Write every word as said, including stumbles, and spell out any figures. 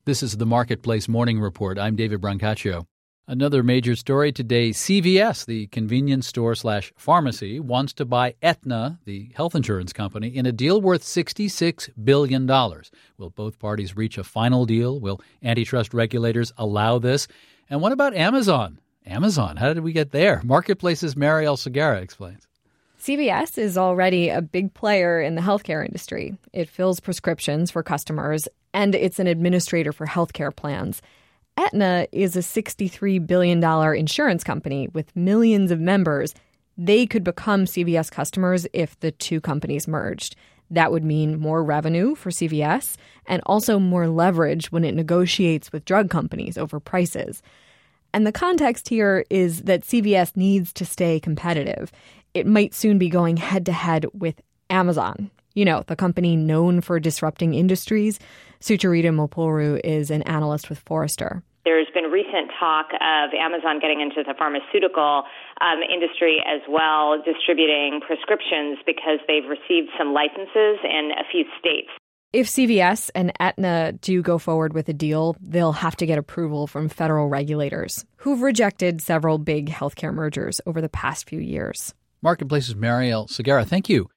This is the Marketplace Morning Report. I'm David Brancaccio. Another major story today, C V S, the convenience store slash pharmacy, wants to buy Aetna, the health insurance company, in a deal worth sixty-six billion dollars. Will both parties reach a final deal? Will antitrust regulators allow this? And what about Amazon? Amazon, how did we get there? Marketplace's Marielle Segarra explains. C V S is already a big player in the healthcare industry. It fills prescriptions for customers, and it's an administrator for healthcare plans. Aetna is a sixty-three billion dollars insurance company with millions of members. They could become C V S customers if the two companies merged. That would mean more revenue for C V S and also more leverage when it negotiates with drug companies over prices. And the context here is that C V S needs to stay competitive. It might soon be going head-to-head with Amazon, you know, the company known for disrupting industries. Sucharita Mopuru is an analyst with Forrester. There's been recent talk of Amazon getting into the pharmaceutical um, industry as well, distributing prescriptions because they've received some licenses in a few states. If C V S and Aetna do go forward with a deal, they'll have to get approval from federal regulators who've rejected several big healthcare mergers over the past few years. Marketplace's Marielle Segarra, thank you.